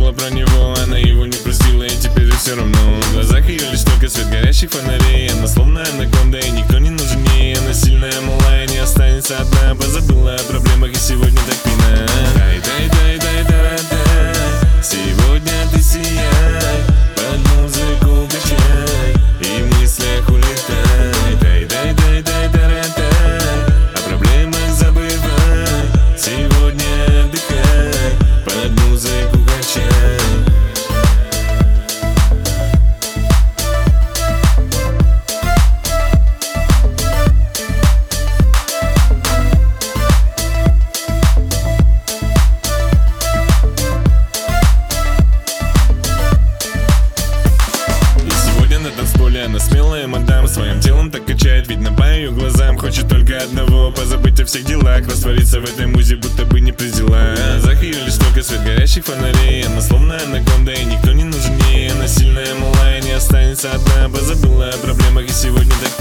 забыла про него, она его не простила, и теперь ей все равно. В глазах ее лишь только свет горящих фонарей. Она словно анаконда, и никто не нужен ей. Она сильная, малая, не останется одна. Позабыла о проблемах, и сегодня так пина. Дай-дай-дай-дай-дай-дай. Сегодня ты сияй, под музыку качай, и в мыслях улетай. Дай-дай-дай-дай-дай-дай. О проблемах забывай, сегодня отдыхай, под музыку качай. Она смелая мадам, своим телом так качает, видно по ее глазам. Хочет только одного, позабыть о всех делах, раствориться в этой музе, будто бы не при делах. В глазах ее лишь только свет горящих фонарей. Она словно анаконда, и никто не нужен ей. Она сильная, малая, не останется одна. Позабыла о проблемах, и сегодня так